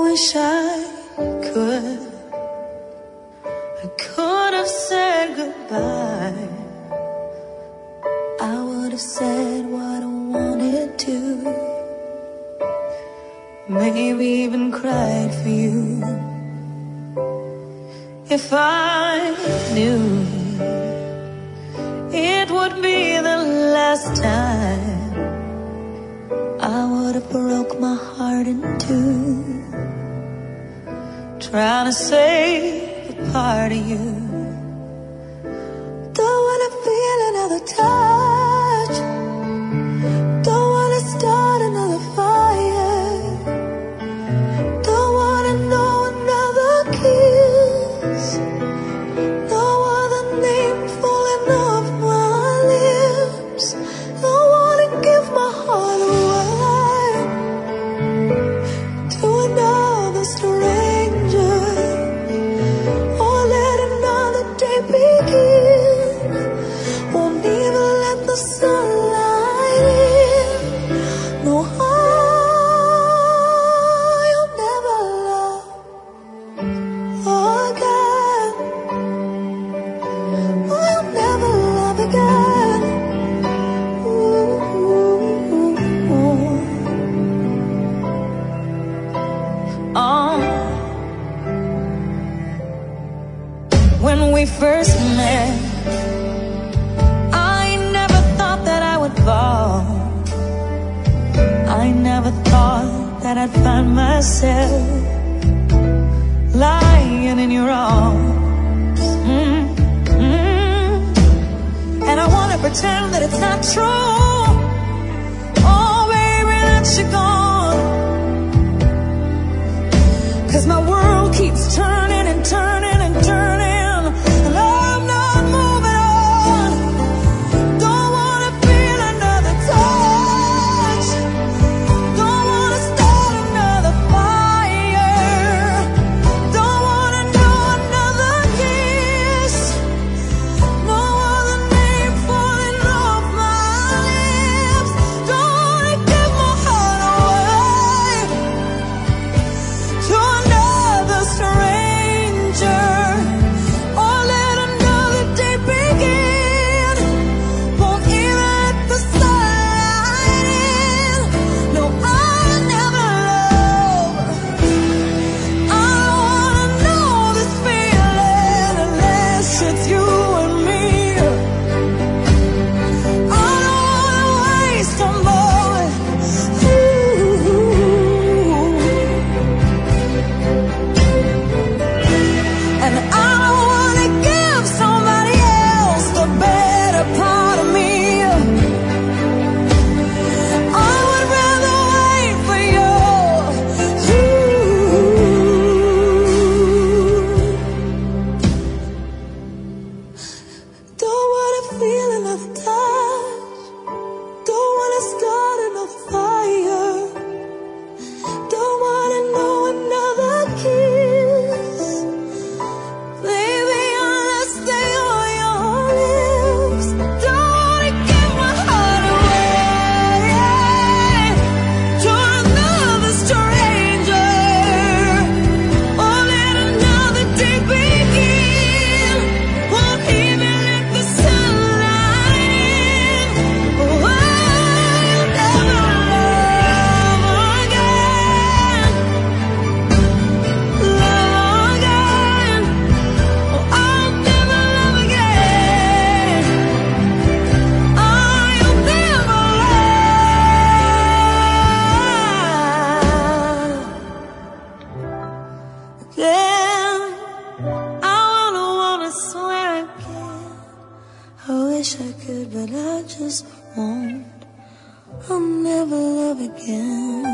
wish I could. I could have said goodbye. I would have said what I wanted to. Maybe even cried for you. If I knew it would be the last time, I would have broke my heart in two, trying to save a part of you. Don't wanna feel another touch, don't wanna start another fire, don't wanna know another kiss, no other name falling off my lips. Don't wanna give my heart away to another stranger, or let another day begin. Won't even let the sunlight in. No, I'll never love again. I'll never love again. When we first met, I never thought that I would fall. I never thought that I'd find myself lying in your arms. And I wanna pretend that it's not true. Oh, baby, that you're gone. 'Cause my world keeps turning and turning and turning. I could, but I just won't. I'll never love again.